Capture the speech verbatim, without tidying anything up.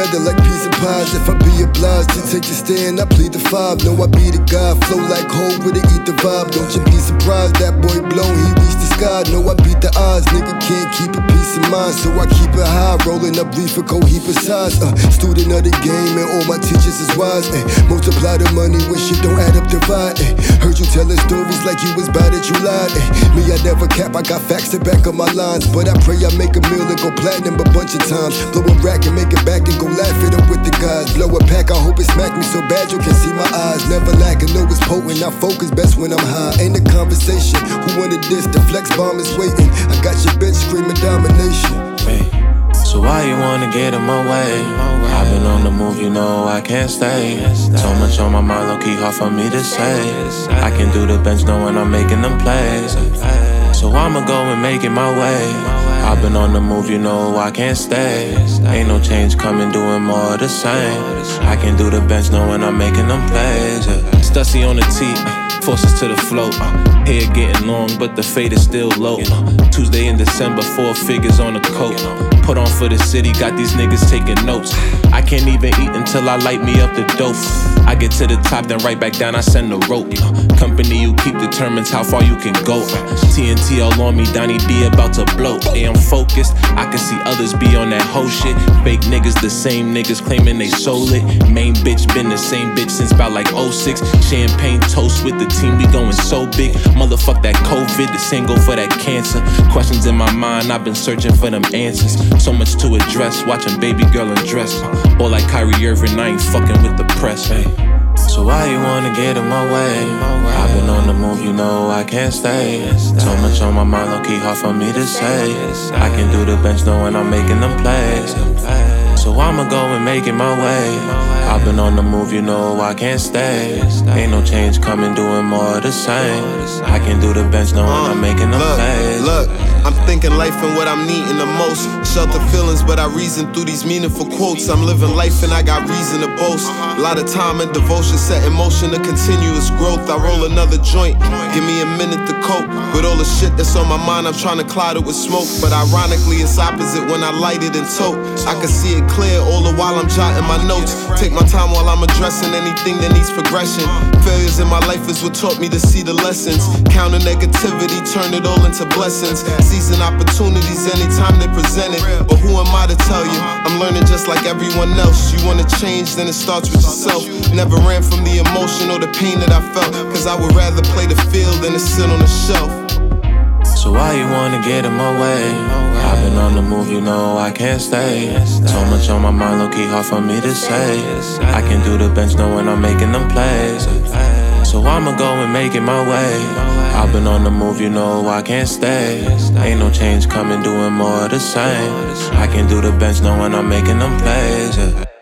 together like peas and pies. If I be obliged to take the stand, I plead the five. No, I be the guy, flow like hoe with it, eat the vibe. Don't you be surprised, that boy blow, he reached the sky. No, I beat the odds, nigga can't keep a peace of mind, so I keep it high, rolling up reefer, cold heap of size. Uh, student of the game, and all my teachers is wise. Eh. Multiply the money when shit don't add up, divide. Eh. Heard you telling stories like you was bad that you lied. Eh. Me, I never cap, I got facts to back up my lines, but I pray I make a meal and go platinum a bunch of times. Blow a rack and make it back and go laugh it up with the guys. Blow a pack, I hope it smack me so bad you can see my eyes. Never lacking, know it's potent, I focus best when I'm high. Ain't a conversation, who wanted this? The flex bomb is waiting. I got your bitch screaming domination. Hey, so why you wanna get in my way? I've been on the move, you know I can't stay. So much on my mind, low key hard for me to say. I can do the bench knowing I'm making them plays. So I'ma go and make it my way. I've been on the move, you know I can't stay. Ain't no change coming, doing more of the same. I can do the bench knowing I'm making them plays. Yeah. Stussy on the tee, uh, forces to the float. Uh, hair getting long, but the fade is still low. Uh, Tuesday in December, four figures on a coat. Put on for the city, got these niggas taking notes. I can't even eat until I light me up the dope. I get to the top, then right back down, I send the rope. Uh, company you keep determines how far you can go. Uh, T N T all on me, Donnie B about to blow. Hey, I'm focused, I can see others be on that whole shit. Fake niggas, the same niggas claiming they sold it. Main bitch been the same bitch since about like oh six. Champagne toast with the team, we going so big. Motherfuck that COVID, the same go for that cancer. Questions in my mind, I've been searching for them answers. So much to address, watching baby girl undress. Or like Kyrie Irving, I ain't fucking with the press, hey. So why you wanna get in my way? I've been on the move, you know I can't stay. So much on my mind, low key hard for me to say. I can do the bench knowing I'm making them plays. So I'ma go and make it my way. I've been on the move, you know I can't stay. Ain't no change coming, doing more of the same. I can do the bench knowing uh, I'm making them look, plays. Look, I'm thinking life and what I'm needing the most. Shelter feelings, but I reason through these meaningful quotes. I'm living life and I got reason to boast. A lot of time and devotion set in motion to continuous growth. I roll another joint, give me a minute to cope with all the shit that's on my mind. I'm trying to cloud it with smoke, but ironically it's opposite when I light it and tote. I can see it clear all the while I'm jotting my notes. Take my time while I'm addressing anything that needs progression. Failures in my life is what taught me to see the lessons. Counter negativity, turn it all into blessings. Seizing opportunities anytime they present it. But who am I to tell you? I'm learning just like everyone else. You wanna change, then it starts with yourself. Never ran from the emotion or the pain that I felt, cause I would rather play the field than to sit on the shelf. So why you wanna get in my way? I've been on the move, you know I can't stay. So much on my mind, low key hard for me to say. I can do the bench knowing I'm making them plays. So I'ma go and make it my way. I've been on the move, you know I can't stay. Ain't no change coming, doing more of the same. I can do the bench knowing I'm making them plays. Yeah.